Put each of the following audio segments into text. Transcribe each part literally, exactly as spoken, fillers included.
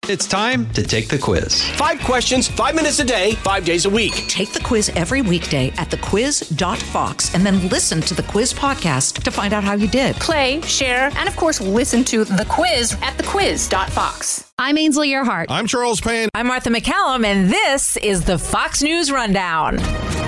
It's time to take the quiz. Five questions, five minutes a day, five days a week. Take the quiz every weekday at the quiz dot fox and then listen to the quiz podcast to find out how you did. Play, share, and of course, listen to the quiz at the quiz dot fox. I'm Ainsley Earhart. I'm Charles Payne. I'm Martha McCallum, and this is the Fox News Rundown.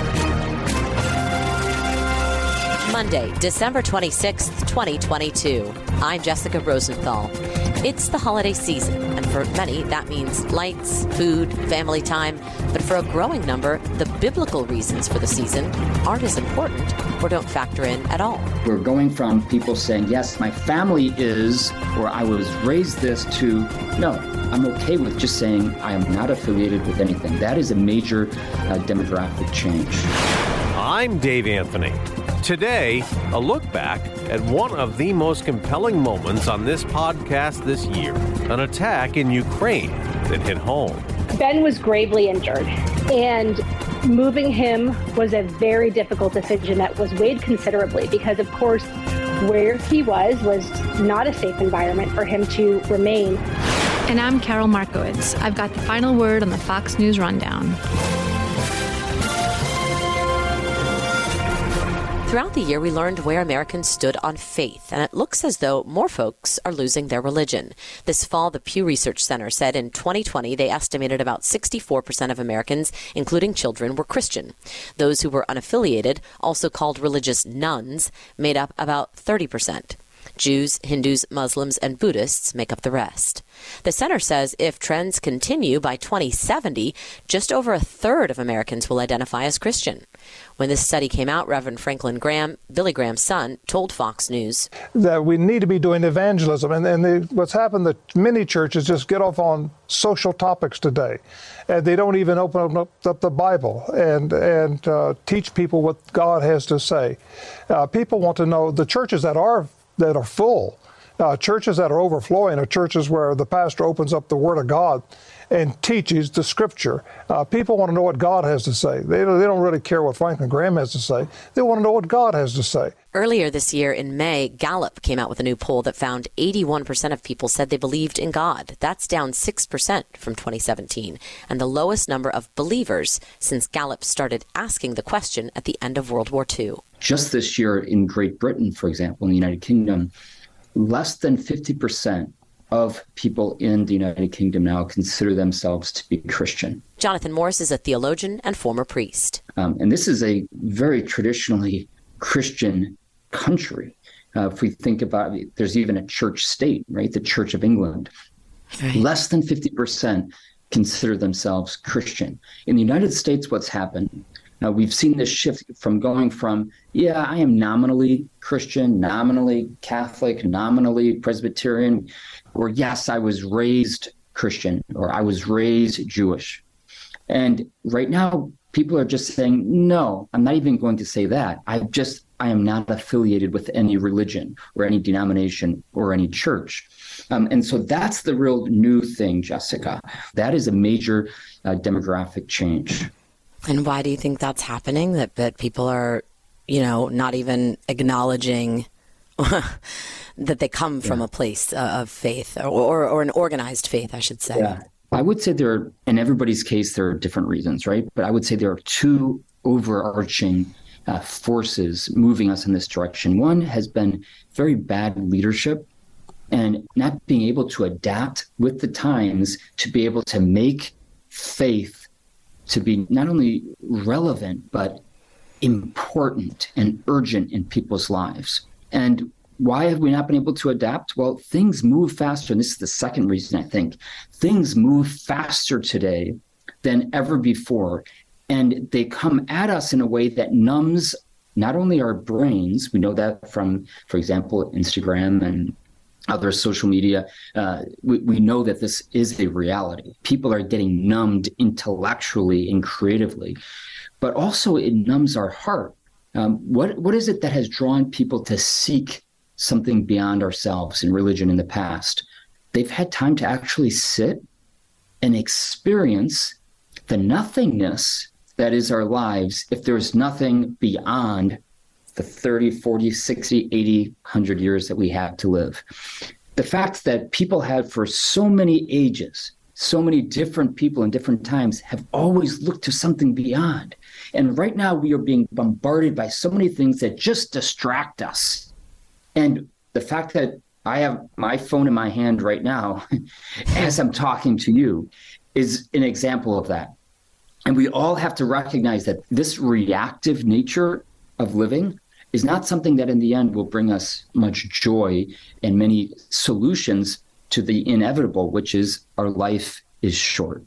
Monday, December twenty-sixth, twenty twenty-two. I'm Jessica Rosenthal. It's the holiday season, and for many, that means lights, food, family time. But for a growing number, the biblical reasons for the season aren't as important or don't factor in at all. We're going from people saying, yes, my family is, or I was raised this, to, no, I'm okay with just saying I am not affiliated with anything. That is a major uh, demographic change. I'm Dave Anthony. Today, a look back at one of the most compelling moments on this podcast this year, an attack in Ukraine that hit home. Ben was gravely injured, and moving him was a very difficult decision that was weighed considerably because, of course, where he was was not a safe environment for him to remain. And I'm Carol Markowitz. I've got the final word on the Fox News Rundown. Throughout the year, we learned where Americans stood on faith, and it looks as though more folks are losing their religion. This fall, the Pew Research Center said in twenty twenty, they estimated about sixty-four percent of Americans, including children, were Christian. Those who were unaffiliated, also called religious nuns, made up about thirty percent. Jews, Hindus, Muslims, and Buddhists make up the rest. The center says if trends continue by twenty seventy, just over a third of Americans will identify as Christian. When this study came out, Reverend Franklin Graham, Billy Graham's son, told Fox News that we need to be doing evangelism. And, and the, what's happened, that many churches just get off on social topics today. And they don't even open up, up the Bible and, and uh, teach people what God has to say. Uh, people want to know, the churches that are that are full, uh, churches that are overflowing are churches where the pastor opens up the Word of God and teaches the Scripture. Uh, people want to know what God has to say. They, they don't really care what Franklin Graham has to say. They want to know what God has to say. Earlier this year in May, Gallup came out with a new poll that found eighty-one percent of people said they believed in God. That's down six percent from twenty seventeen, and the lowest number of believers since Gallup started asking the question at the end of World War Two. Just this year in Great Britain, for example, in the United Kingdom, less than fifty percent of people in the United Kingdom now consider themselves to be Christian. Jonathan Morris is a theologian and former priest. Um, and this is a very traditionally Christian country. Uh, if we think about it, there's even a church state, right? The Church of England. Right. Less than fifty percent consider themselves Christian. In the United States, what's happened? Now, we've seen this shift from going from, yeah, I am nominally Christian, nominally Catholic, nominally Presbyterian, or yes, I was raised Christian, or I was raised Jewish. And right now, people are just saying, no, I'm not even going to say that. I just, I am not affiliated with any religion or any denomination or any church. Um, and so that's the real new thing, Jessica. That is a major uh, demographic change. And why do you think that's happening? That that people are, you know, not even acknowledging that they come from yeah. a place uh, of faith or, or or an organized faith, I should say. Yeah, I would say there are, in everybody's case, there are different reasons, right? But I would say there are two overarching uh, forces moving us in this direction. One has been very bad leadership and not being able to adapt with the times to be able to make faith to be not only relevant, but important and urgent in people's lives. And why have we not been able to adapt? Well, things move faster. And this is the second reason, I think. Things move faster today than ever before. And they come at us in a way that numbs not only our brains, we know that from, for example, Instagram and other social media, uh, we, we know that this is a reality. People are getting numbed intellectually and creatively, but also it numbs our heart. Um, what what is it that has drawn people to seek something beyond ourselves in religion in the past? They've had time to actually sit and experience the nothingness that is our lives if there's nothing beyond the thirty, forty, sixty, eighty, one hundred years that we have to live. The fact that people have for so many ages so many different people in different times have always looked to something beyond. And right now we are being bombarded by so many things that just distract us. And the fact that I have my phone in my hand right now as I'm talking to you is an example of that. And we all have to recognize that this reactive nature of living is not something that in the end will bring us much joy and many solutions to the inevitable, which is our life is short.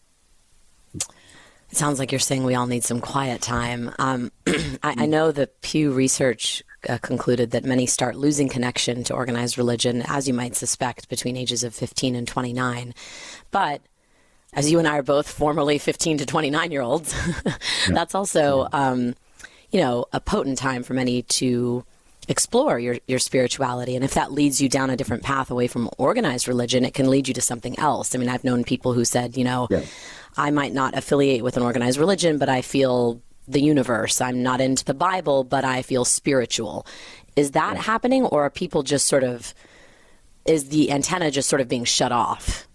It sounds like you're saying we all need some quiet time. Um, I, I know the Pew Research uh, concluded that many start losing connection to organized religion, as you might suspect, between ages of fifteen and twenty-nine. But as you and I are both formerly fifteen to twenty-nine-year-olds, that's also, um, you know, a potent time for many to explore your, your spirituality. And if that leads you down a different path away from organized religion, it can lead you to something else. I mean, I've known people who said, you know, yeah. I might not affiliate with an organized religion, but I feel the universe. I'm not into the Bible, but I feel spiritual. Is that yeah. happening, or are people just sort of, is the antenna just sort of being shut off?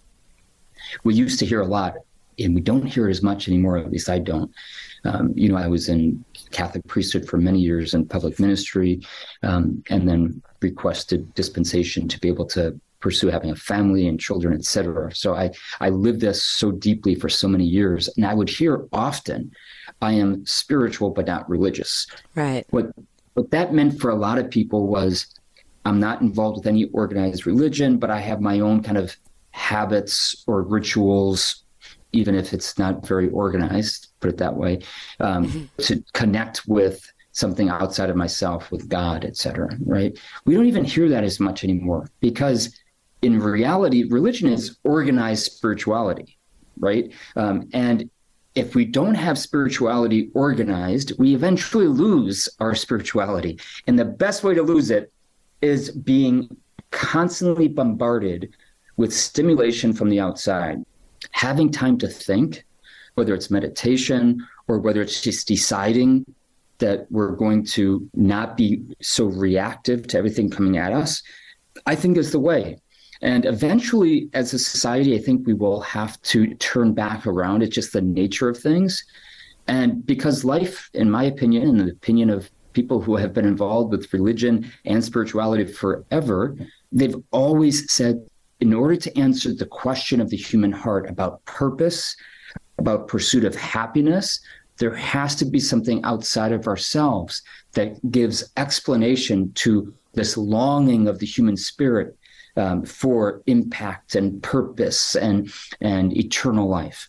We used to hear a lot, and we don't hear it as much anymore, at least I don't. Um, you know, I was in Catholic priesthood for many years in public ministry, um, and then requested dispensation to be able to pursue having a family and children, et cetera. So I, I lived this so deeply for so many years. And I would hear often, I am spiritual, but not religious. Right. What, what that meant for a lot of people was, I'm not involved with any organized religion, but I have my own kind of habits or rituals, even if it's not very organized, put it that way, um, mm-hmm. to connect with something outside of myself, with God, et cetera, right? We don't even hear that as much anymore, because in reality, religion is organized spirituality, right? Um, and if we don't have spirituality organized, we eventually lose our spirituality. And the best way to lose it is being constantly bombarded with stimulation from the outside. Having time to think, whether it's meditation or whether it's just deciding that we're going to not be so reactive to everything coming at us, I think is the way. And eventually, as a society, I think we will have to turn back around. It's just the nature of things. And because life, in my opinion, and the opinion of people who have been involved with religion and spirituality forever, they've always said, in order to answer the question of the human heart about purpose, about pursuit of happiness, there has to be something outside of ourselves that gives explanation to this longing of the human spirit um, for impact and purpose and and eternal life.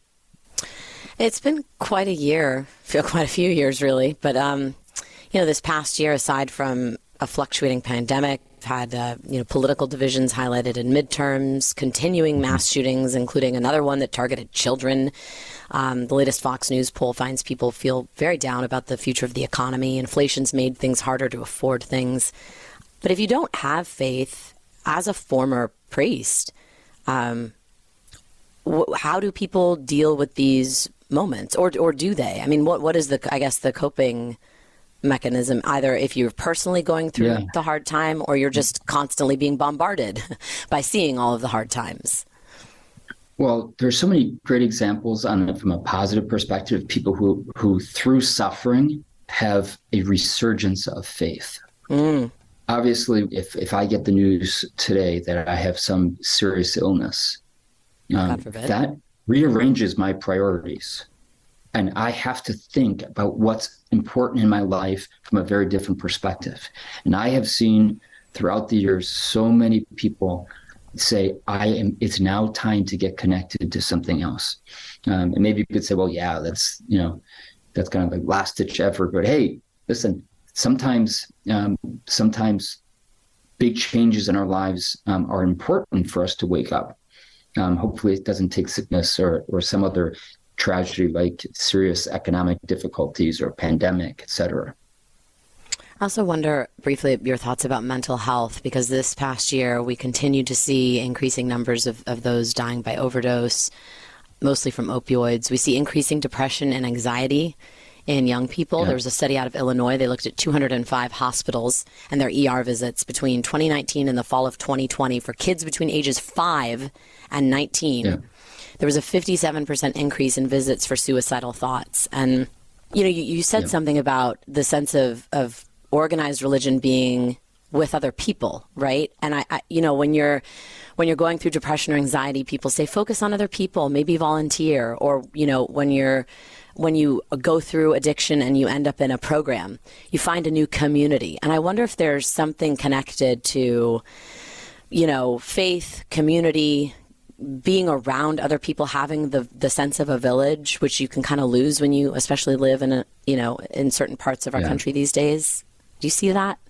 It's been quite a year, feel quite a few years really, but um, you know, this past year, aside from a fluctuating pandemic, had uh, you know political divisions highlighted in midterms, continuing mass shootings, including another one that targeted children. Um, the latest Fox News poll finds people feel very down about the future of the economy. Inflation's made things harder to afford things. But if you don't have faith, as a former priest, um, wh- how do people deal with these moments, or or do they? I mean, what what is the I guess the coping mechanism, either if you're personally going through yeah. the hard time, or you're just constantly being bombarded by seeing all of the hard times? Well, there's so many great examples on it from a positive perspective of people who, who through suffering have a resurgence of faith. Mm. Obviously, if, if I get the news today that I have some serious illness, um, that rearranges my priorities. And I have to think about what's important in my life from a very different perspective. And I have seen throughout the years so many people say, I am, it's now time to get connected to something else. Um, and maybe you could say, well, yeah, that's, you know, that's kind of like last ditch effort. But hey, listen, sometimes, um, sometimes big changes in our lives um, are important for us to wake up. Um, hopefully it doesn't take sickness or, or some other tragedy like serious economic difficulties or pandemic, et cetera. I also wonder briefly your thoughts about mental health, because this past year we continue to see increasing numbers of, of those dying by overdose, mostly from opioids. We see increasing depression and anxiety in young people. Yeah. There was a study out of Illinois. They looked at two hundred five hospitals and their E R visits between twenty nineteen and the fall of twenty twenty for kids between ages five and nineteen. Yeah. there was a fifty-seven percent increase in visits for suicidal thoughts. And, you know, you, you said yeah. something about the sense of, of organized religion being with other people, right? And I, I, you know, when you're when you're going through depression or anxiety, people say focus on other people, maybe volunteer, or you know, when you're when you go through addiction and you end up in a program, you find a new community. And I wonder if there's something connected to, you know, faith, community, being around other people, having the the sense of a village, which you can kind of lose when you especially live in a, you know, in certain parts of our yeah. country these days. Do you see that?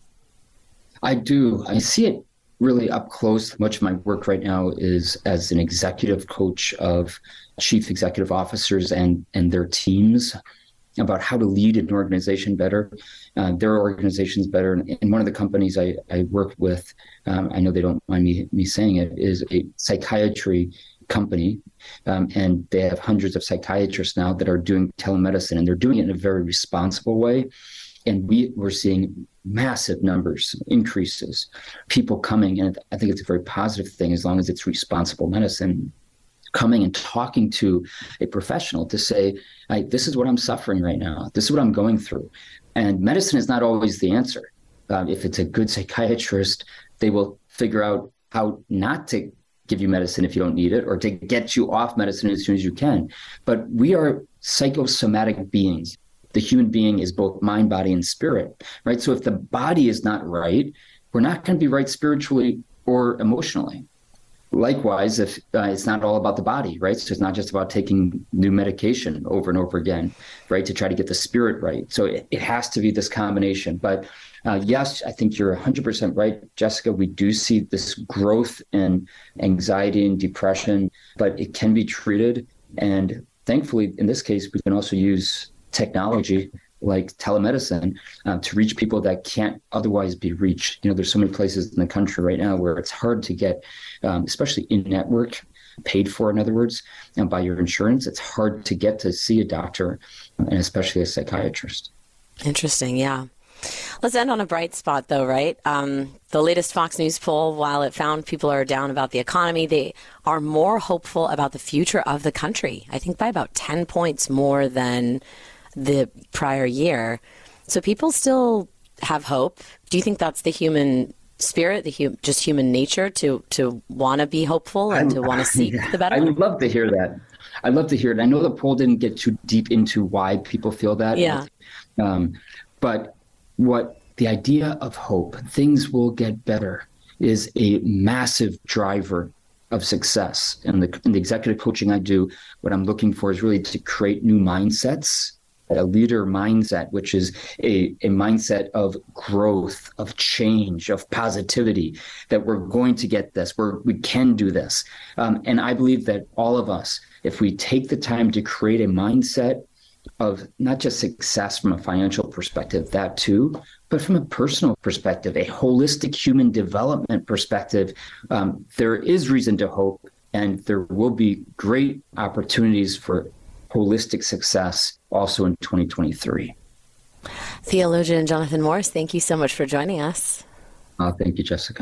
I do. I see it really up close. Much of my work right now is as an executive coach of chief executive officers and, and their teams about how to lead an organization better, uh, their organizations better. And, and one of the companies I, I work with, um, I know they don't mind me, me saying it, is a psychiatry company. Um, and they have hundreds of psychiatrists now that are doing telemedicine, and they're doing it in a very responsible way. And we we're seeing massive numbers, increases, people coming. And I think it's a very positive thing as long as it's responsible medicine, coming and talking to a professional to say, hey, this is what I'm suffering right now. This is what I'm going through. And medicine is not always the answer. Uh, if it's a good psychiatrist, they will figure out how not to give you medicine if you don't need it, or to get you off medicine as soon as you can. But we are psychosomatic beings. The human being is both mind, body, and spirit, right? So if the body is not right, we're not going to be right spiritually or emotionally. Likewise, if uh, it's not all about the body, right? So it's not just about taking new medication over and over again, right? To try to get the spirit right. So it, it has to be this combination. But uh, yes, I think you're one hundred percent right, Jessica. We do see this growth in anxiety and depression, but it can be treated. And thankfully, in this case, we can also use technology like telemedicine uh, to reach people that can't otherwise be reached. You know, there's so many places in the country right now where it's hard to get, um, especially in network, paid for, in other words, and by your insurance, it's hard to get to see a doctor, and especially a psychiatrist. Interesting, yeah. Let's end on a bright spot, though, right? Um, the latest Fox News poll, while it found people are down about the economy, they are more hopeful about the future of the country. I think by about ten points more than the prior year. So people still have hope. Do you think that's the human spirit, the hu- just human nature to to want to be hopeful and I'm, to want to seek the better? I would love to hear that. I'd love to hear it. I know the poll didn't get too deep into why people feel that. Yeah. Um, but what the idea of hope, things will get better, is a massive driver of success. And the, in the executive coaching I do, what I'm looking for is really to create new mindsets, a leader mindset, which is a, a mindset of growth, of change, of positivity, that we're going to get this, we're, we can do this. Um, and I believe that all of us, if we take the time to create a mindset of not just success from a financial perspective, that too, but from a personal perspective, a holistic human development perspective, um, there is reason to hope, and there will be great opportunities for holistic success also in twenty twenty-three. Theologian Jonathan Morris, thank you so much for joining us. Uh, thank you, Jessica.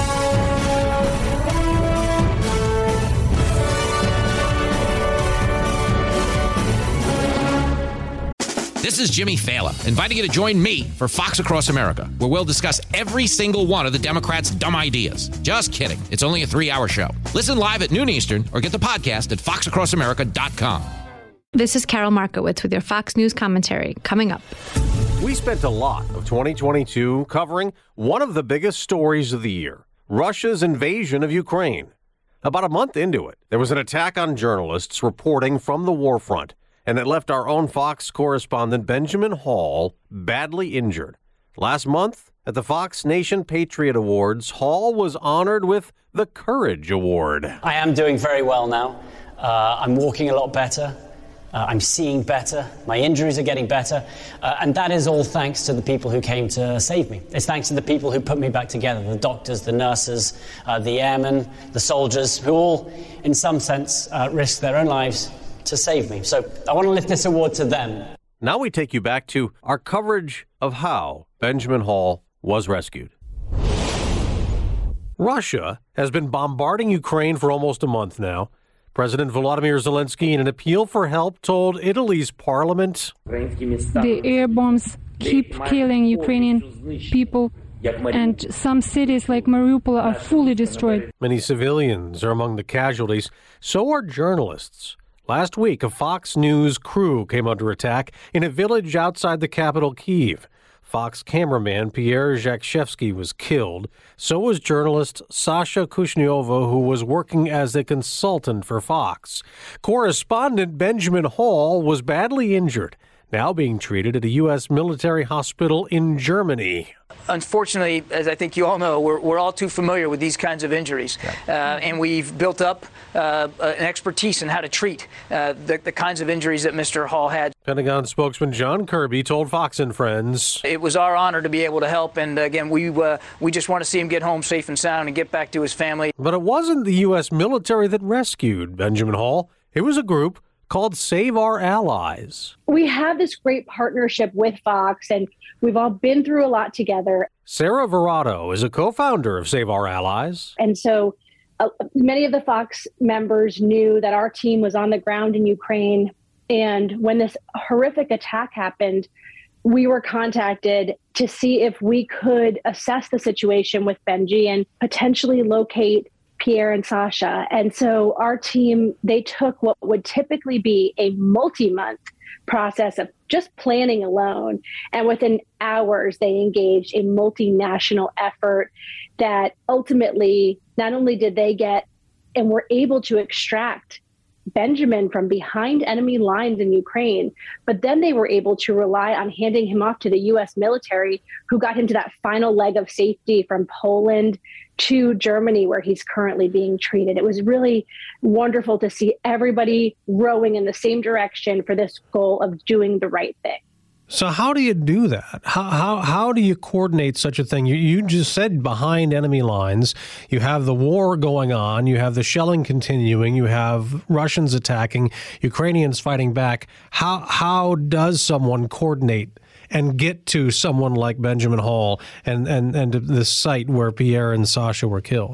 This is Jimmy Fallon, inviting you to join me for Fox Across America, where we'll discuss every single one of the Democrats' dumb ideas. Just kidding. It's only a three-hour show. Listen live at noon Eastern or get the podcast at fox across america dot com. This is Carol Markowitz with your Fox News commentary. Coming up. We spent a lot of twenty twenty-two covering one of the biggest stories of the year, Russia's invasion of Ukraine. About a month into it, there was an attack on journalists reporting from the war front, and it left our own Fox correspondent Benjamin Hall badly injured. Last month, at the Fox Nation Patriot Awards, Hall was honored with the Courage Award. I am doing very well now. Uh, I'm walking a lot better. Uh, I'm seeing better. My injuries are getting better. Uh, and that is all thanks to the people who came to save me. It's thanks to the people who put me back together, the doctors, the nurses, uh, the airmen, the soldiers, who all, in some sense, uh, risked their own lives to save me. So I want to lift this award to them. Now we take you back to our coverage of how Benjamin Hall was rescued. Russia has been bombarding Ukraine for almost a month now. President Volodymyr Zelensky, in an appeal for help, told Italy's parliament, the air bombs keep killing Ukrainian people, and some cities like Mariupol are fully destroyed. Many civilians are among the casualties. So are journalists. Last week, a Fox News crew came under attack in a village outside the capital, Kyiv. Fox cameraman Pierre Zakshevsky was killed. So was journalist Sasha Kushniova, who was working as a consultant for Fox. Correspondent Benjamin Hall was badly injured, now being treated at a U S military hospital in Germany. Unfortunately, as I think you all know, we're, we're all too familiar with these kinds of injuries. Uh, and we've built up uh, an expertise in how to treat uh, the, the kinds of injuries that Mister Hall had. Pentagon spokesman John Kirby told Fox and Friends, it was our honor to be able to help. And again, we, uh, we just want to see him get home safe and sound and get back to his family. But it wasn't the U S military that rescued Benjamin Hall. It was a group called Save Our Allies. We have this great partnership with Fox, and we've all been through a lot together. Sarah Verado is a co-founder of Save Our Allies. And so uh, many of the Fox members knew that our team was on the ground in Ukraine. And when this horrific attack happened, we were contacted to see if we could assess the situation with Benji and potentially locate Pierre and Sasha. And so our team, they took what would typically be a multi-month process of just planning alone. And within hours, they engaged a multinational effort that ultimately, not only did they get and were able to extract Benjamin from behind enemy lines in Ukraine, but then they were able to rely on handing him off to the U S military, who got him to that final leg of safety from Poland to Germany, where he's currently being treated. It was really wonderful to see everybody rowing in the same direction for this goal of doing the right thing. So how do you do that? How how how do you coordinate such a thing? You you just said behind enemy lines. You have the war going on. You have the shelling continuing. You have Russians attacking, Ukrainians fighting back. How how does someone coordinate and get to someone like Benjamin Hall and and and the site where Pierre and Sasha were killed?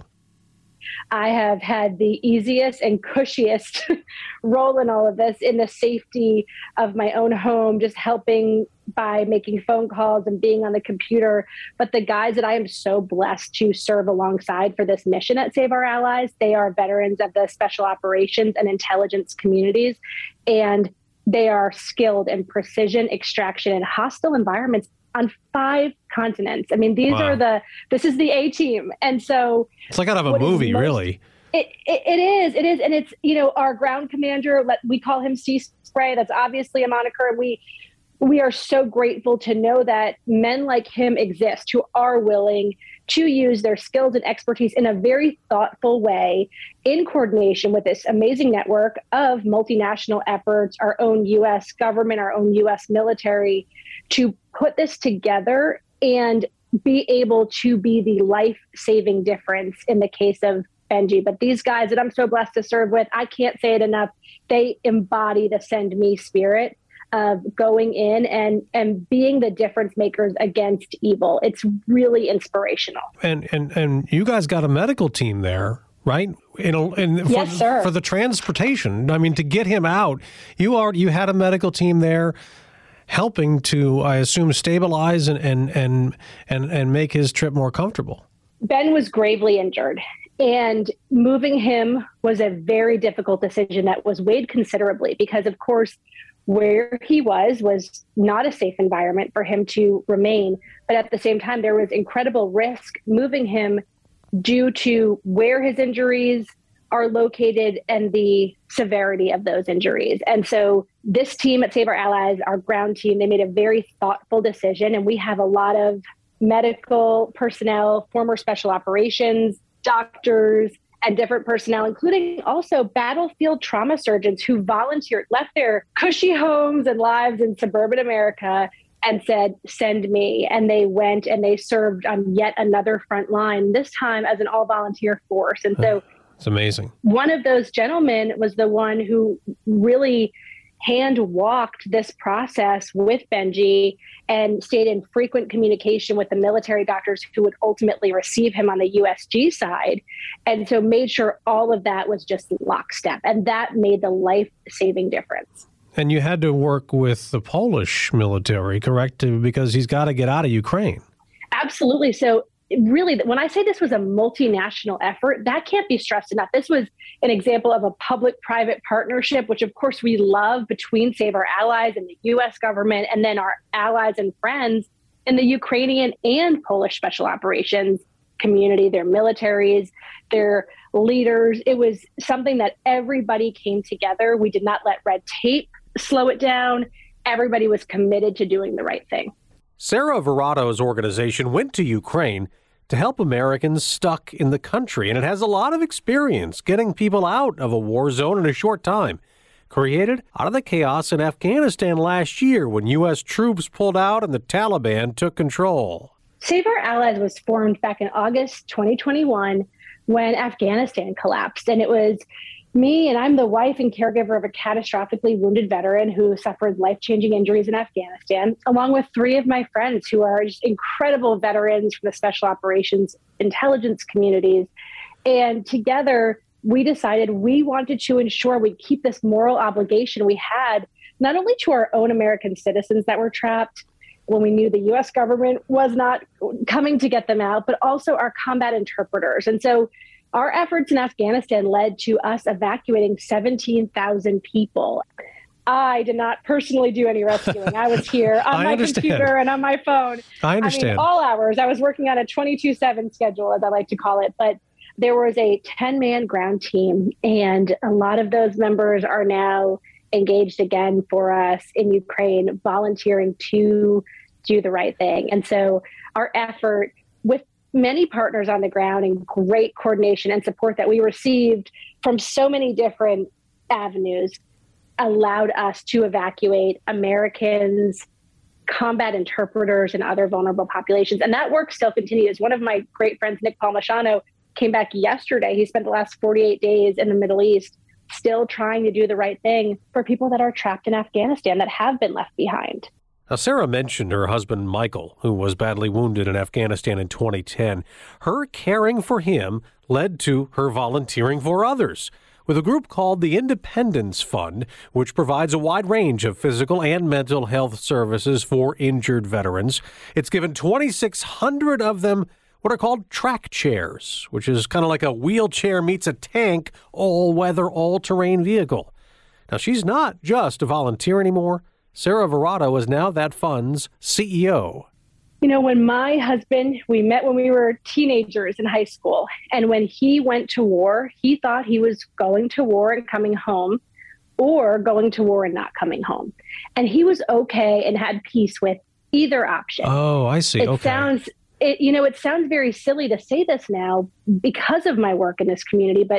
I have had the easiest and cushiest role in all of this, in the safety of my own home, just helping by making phone calls and being on the computer. But the guys that I am so blessed to serve alongside for this mission at Save Our Allies, they are veterans of the special operations and intelligence communities, and they are skilled in precision extraction in hostile environments on five continents. I mean, these wow. are the, this is the A team. And so it's like out of a movie, most, really. It, it it is, it is. And it's, you know, our ground commander, let, we call him Sea Spray. That's obviously a moniker. And we, we are so grateful to know that men like him exist who are willing to use their skills and expertise in a very thoughtful way in coordination with this amazing network of multinational efforts, our own U S government, our own U S military, to put this together and be able to be the life-saving difference in the case of Benji. But these guys that I'm so blessed to serve with, I can't say it enough. They embody the send me spirit of going in and, and being the difference makers against evil. It's really inspirational. And and and you guys got a medical team there, right? In a, in, for, yes, sir. For the transportation. I mean, to get him out, you are you had a medical team there helping to, I assume, stabilize and and and and, and make his trip more comfortable. Ben was gravely injured, and moving him was a very difficult decision that was weighed considerably because, of course, where he was was not a safe environment for him to remain. But at the same time, there was incredible risk moving him due to where his injuries are located and the severity of those injuries. And so this team at Save Our Allies, our ground team, they made a very thoughtful decision. And we have a lot of medical personnel, former special operations, doctors, and different personnel, including also battlefield trauma surgeons who volunteered, left their cushy homes and lives in suburban America and said, send me. And they went and they served on yet another front line, this time as an all-volunteer force. And so it's amazing. One of those gentlemen was the one who really hand walked this process with Benji and stayed in frequent communication with the military doctors who would ultimately receive him on the U S G side. And so made sure all of that was just lockstep. And that made the life-saving difference. And you had to work with the Polish military, correct? Because he's got to get out of Ukraine. Absolutely. So really, when I say this was a multinational effort, that can't be stressed enough. This was an example of a public-private partnership, which of course we love, between Save Our Allies and the U S government, and then our allies and friends in the Ukrainian and Polish special operations community, their militaries, their leaders. It was something that everybody came together. We did not let red tape slow it down. Everybody was committed to doing the right thing. Sarah Verado's organization went to Ukraine to help Americans stuck in the country, and it has a lot of experience getting people out of a war zone in a short time. Created out of the chaos in Afghanistan last year when U S troops pulled out and the Taliban took control. Save Our Allies was formed back in August twenty twenty-one when Afghanistan collapsed. And it was me, and I'm the wife and caregiver of a catastrophically wounded veteran who suffered life-changing injuries in Afghanistan, along with three of my friends who are just incredible veterans from the special operations intelligence communities. And together, we decided we wanted to ensure we'd keep this moral obligation we had, not only to our own American citizens that were trapped when we knew the U S government was not coming to get them out, but also our combat interpreters. And so our efforts in Afghanistan led to us evacuating seventeen thousand people. I did not personally do any rescuing. I was here on my computer and on my phone. I understand. I mean, all hours. I was working on a twenty-two seven schedule, as I like to call it. But there was a ten-man ground team, and a lot of those members are now engaged again for us in Ukraine, volunteering to do the right thing. And so our effort, with many partners on the ground and great coordination and support that we received from so many different avenues, allowed us to evacuate Americans, combat interpreters, and other vulnerable populations. And that work still continues. One of my great friends, Nick Palmashano, came back yesterday. He spent the last forty-eight days in the Middle East, still trying to do the right thing for people that are trapped in Afghanistan that have been left behind. Now, Sarah mentioned her husband, Michael, who was badly wounded in Afghanistan in twenty ten. Her caring for him led to her volunteering for others with a group called the Independence Fund, which provides a wide range of physical and mental health services for injured veterans. It's given twenty-six hundred of them what are called track chairs, which is kind of like a wheelchair meets a tank, all-weather, all-terrain vehicle. Now, she's not just a volunteer anymore. Sarah Verado is now that fund's C E O. You know, when my husband, we met when we were teenagers in high school, and when he went to war, he thought he was going to war and coming home, or going to war and not coming home. And he was okay and had peace with either option. Oh, I see. It okay. sounds, it, you know, it sounds very silly to say this now because of my work in this community, but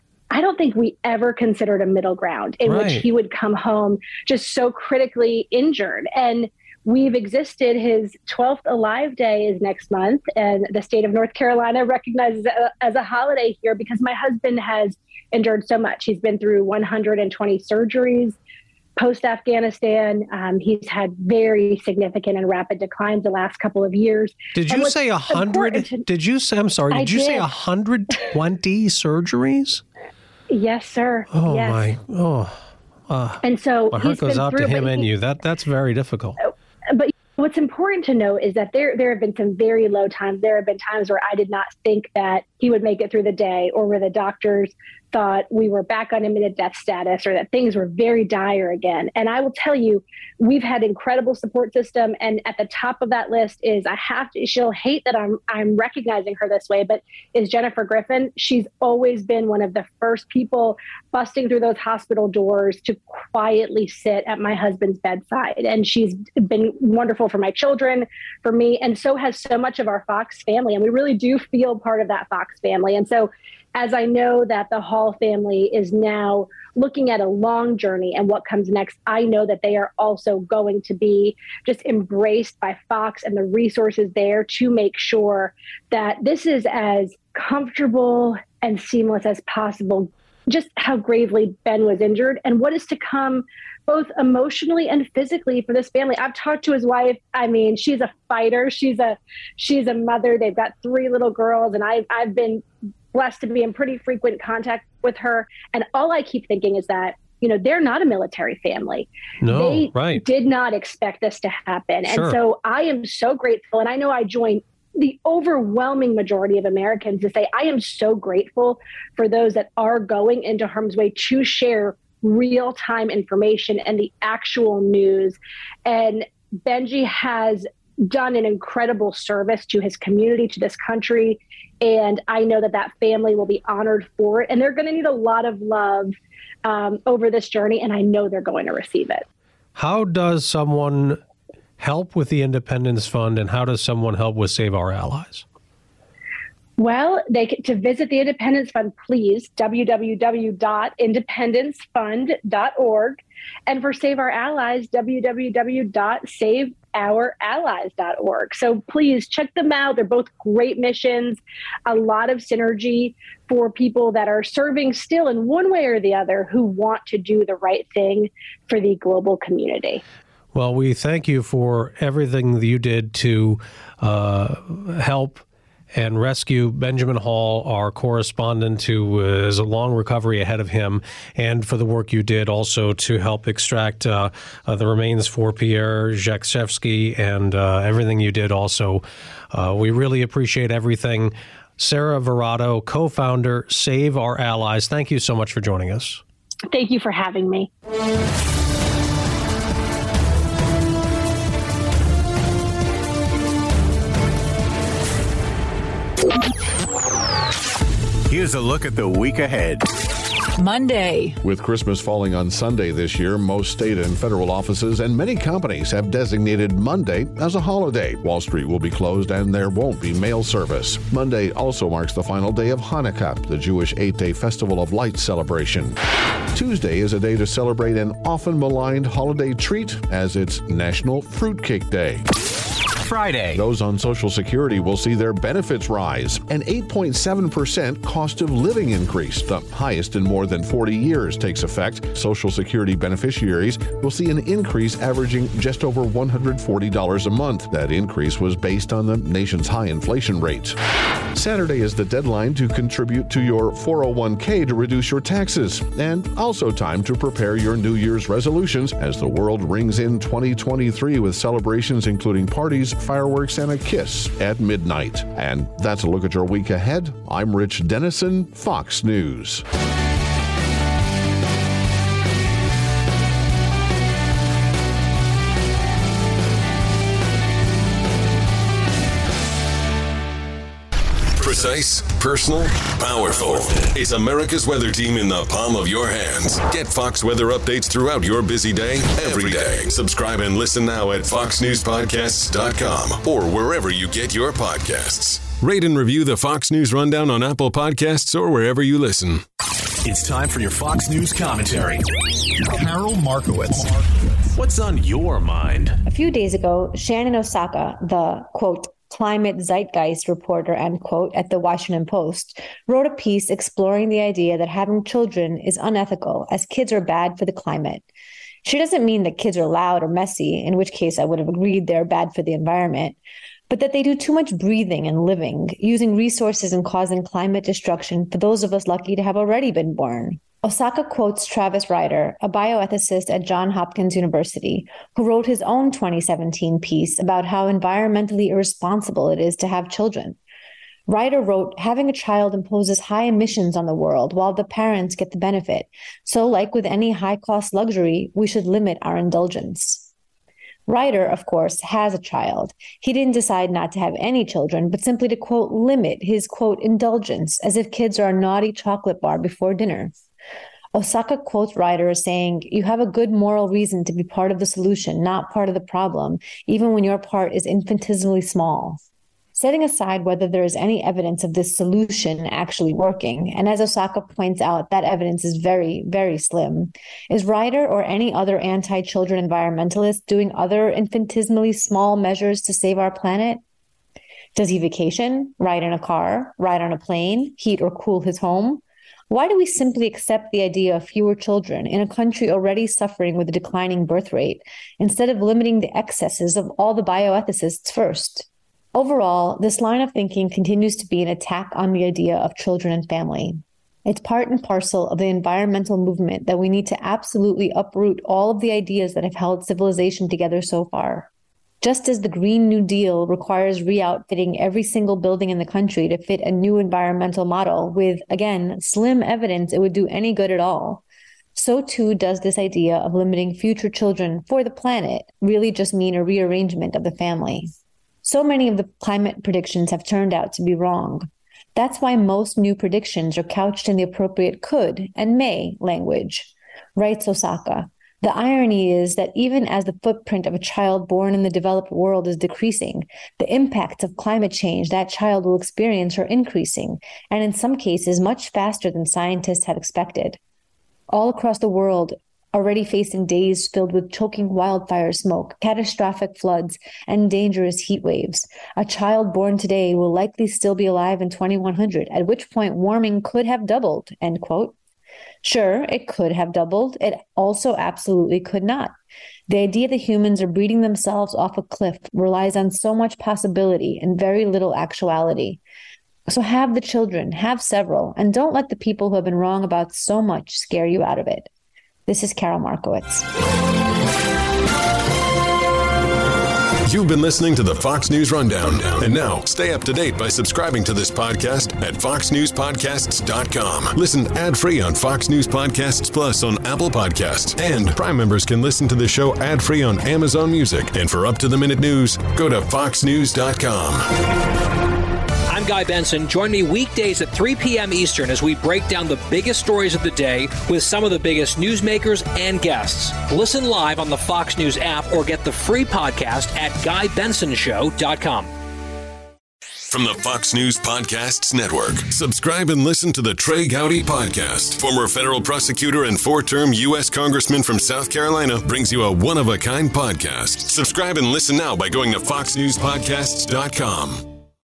I don't think we ever considered a middle ground in right. which he would come home just so critically injured. And we've existed. His twelfth Alive Day is next month, and the state of North Carolina recognizes it as a holiday here because my husband has endured so much. He's been through one hundred twenty surgeries post-Afghanistan. Um, he's had very significant and rapid declines the last couple of years. Did you say one hundred? To, did you say, I'm sorry, did I you did. say one hundred twenty surgeries? Yes, sir. Oh, yes. my. Oh. Uh, and so my heart goes out through, to him and he, you. That That's very difficult. But what's important to know is that there there have been some very low times. There have been times where I did not think that he would make it through the day, or where the doctors thought we were back on imminent death status, or that things were very dire again. And I will tell you, we've had incredible support system. And at the top of that list is, I have to, she'll hate that I'm I'm recognizing her this way, but is Jennifer Griffin. She's always been one of the first people busting through those hospital doors to quietly sit at my husband's bedside. And she's been wonderful for my children, for me, and so has so much of our Fox family. And we really do feel part of that Fox family. And so as I know that the Hall family is now looking at a long journey and what comes next, I know that they are also going to be just embraced by Fox and the resources there to make sure that this is as comfortable and seamless as possible just how gravely Ben was injured and what is to come both emotionally and physically for this family. I've talked to his wife. I mean, she's a fighter. She's a she's a mother. They've got three little girls, and I've I've been blessed to be in pretty frequent contact with her. And all I keep thinking is that, you know, they're not a military family. No, they right. did not expect this to happen. Sure. And so I am so grateful. And I know I join the overwhelming majority of Americans to say, I am so grateful for those that are going into harm's way to share real-time information and the actual news. And Benji has done an incredible service to his community, to this country. And I know that that family will be honored for it. And they're going to need a lot of love um, over this journey. And I know they're going to receive it. How does someone help with the Independence Fund, and how does someone help with Save Our Allies? Well, they can, to visit the Independence Fund, please, w w w dot independence fund dot org. And for Save Our Allies, w w w dot save our allies dot org. So please check them out. They're both great missions, a lot of synergy for people that are serving still in one way or the other who want to do the right thing for the global community. Well, we thank you for everything that you did to uh, help and rescue Benjamin Hall, our correspondent, who is a long recovery ahead of him, and for the work you did also to help extract uh, uh, the remains for Pierre Zakrzewski, and uh, everything you did also. Uh, we really appreciate everything. Sarah Verrado, co-founder, Save Our Allies, thank you so much for joining us. Thank you for having me. Here's a look at the week ahead. Monday. With Christmas falling on Sunday this year, most state and federal offices and many companies have designated Monday as a holiday. Wall Street will be closed and there won't be mail service. Monday also marks the final day of Hanukkah, the Jewish eight-day festival of lights celebration. Tuesday is a day to celebrate an often maligned holiday treat, as it's National Fruitcake Day. Friday. Those on Social Security will see their benefits rise. An eight point seven percent cost of living increase, the highest in more than forty years, takes effect. Social Security beneficiaries will see an increase averaging just over one hundred forty dollars a month. That increase was based on the nation's high inflation rate. Saturday is the deadline to contribute to your four oh one k to reduce your taxes, and also time to prepare your New Year's resolutions as the world rings in twenty twenty-three with celebrations including parties, fireworks, and a kiss at midnight. And that's a look at your week ahead. I'm Rich Dennison, Fox News. Precise, personal, powerful. It's America's weather team in the palm of your hands. Get Fox weather updates throughout your busy day, every day. Subscribe and listen now at fox news podcasts dot com or wherever you get your podcasts. Rate and review the Fox News Rundown on Apple Podcasts or wherever you listen. It's time for your Fox News commentary. Carol Markowitz. What's on your mind? A few days ago, Shannon Osaka, the, quote, climate zeitgeist reporter, end quote, at the Washington Post, wrote a piece exploring the idea that having children is unethical as kids are bad for the climate. She doesn't mean that kids are loud or messy, in which case I would have agreed they're bad for the environment, but that they do too much breathing and living, using resources and causing climate destruction for those of us lucky to have already been born. Osaka quotes Travis Ryder, a bioethicist at Johns Hopkins University, who wrote his own twenty seventeen piece about how environmentally irresponsible it is to have children. Ryder wrote, having a child imposes high emissions on the world while the parents get the benefit. So like with any high-cost luxury, we should limit our indulgence. Ryder, of course, has a child. He didn't decide not to have any children, but simply to, quote, limit his, quote, indulgence, as if kids are a naughty chocolate bar before dinner. Osaka quotes Ryder as saying, you have a good moral reason to be part of the solution, not part of the problem, even when your part is infinitesimally small. Setting aside whether there is any evidence of this solution actually working, and as Osaka points out, that evidence is very, very slim, is Ryder or any other anti-children environmentalist doing other infinitesimally small measures to save our planet? Does he vacation, ride in a car, ride on a plane, heat or cool his home? Why do we simply accept the idea of fewer children in a country already suffering with a declining birth rate, instead of limiting the excesses of all the bioethicists first? Overall, this line of thinking continues to be an attack on the idea of children and family. It's part and parcel of the environmental movement that we need to absolutely uproot all of the ideas that have held civilization together so far. Just as the Green New Deal requires re-outfitting every single building in the country to fit a new environmental model with, again, slim evidence it would do any good at all, so too does this idea of limiting future children for the planet really just mean a rearrangement of the family. So many of the climate predictions have turned out to be wrong. That's why most new predictions are couched in the appropriate could and may language. Writes Osaka. The irony is that even as the footprint of a child born in the developed world is decreasing, the impacts of climate change that child will experience are increasing, and in some cases much faster than scientists had expected. All across the world, already facing days filled with choking wildfire smoke, catastrophic floods, and dangerous heat waves, a child born today will likely still be alive in twenty-one hundred, at which point warming could have doubled, end quote. Sure, it could have doubled. It also absolutely could not. The idea that humans are breeding themselves off a cliff relies on so much possibility and very little actuality. So have the children, have several, and don't let the people who have been wrong about so much scare you out of it. This is Carol Markowitz. You've been listening to the Fox News Rundown. And now, stay up to date by subscribing to this podcast at fox news podcasts dot com. Listen ad-free on Fox News Podcasts Plus on Apple Podcasts. And Prime members can listen to the show ad-free on Amazon Music. And for up-to-the-minute news, go to fox news dot com. I'm Guy Benson. Join me weekdays at three p.m. Eastern as we break down the biggest stories of the day with some of the biggest newsmakers and guests. Listen live on the Fox News app or get the free podcast at guy benson show dot com. From the Fox News Podcasts Network, subscribe and listen to the Trey Gowdy Podcast. Former federal prosecutor and four-term U S congressman from South Carolina brings you a one-of-a-kind podcast. Subscribe and listen now by going to fox news podcasts dot com.